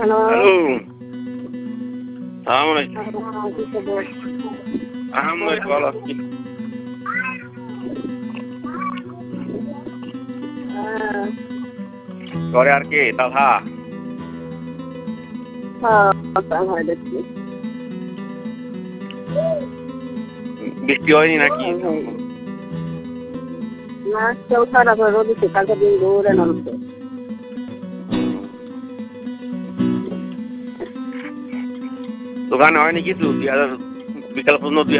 Hello. সালাম আলাইকুম। আলহামদুলিল্লাহ ভালো আছি। ঘরে আর কে দাদা? বৃষ্টি হয়নি নাকি? না, কেউ খারাপ রোদিছে, কালকে দিন দৌড়ে নামছে। দোকানে হয়নি কিছু? বিকাল পর্যন্ত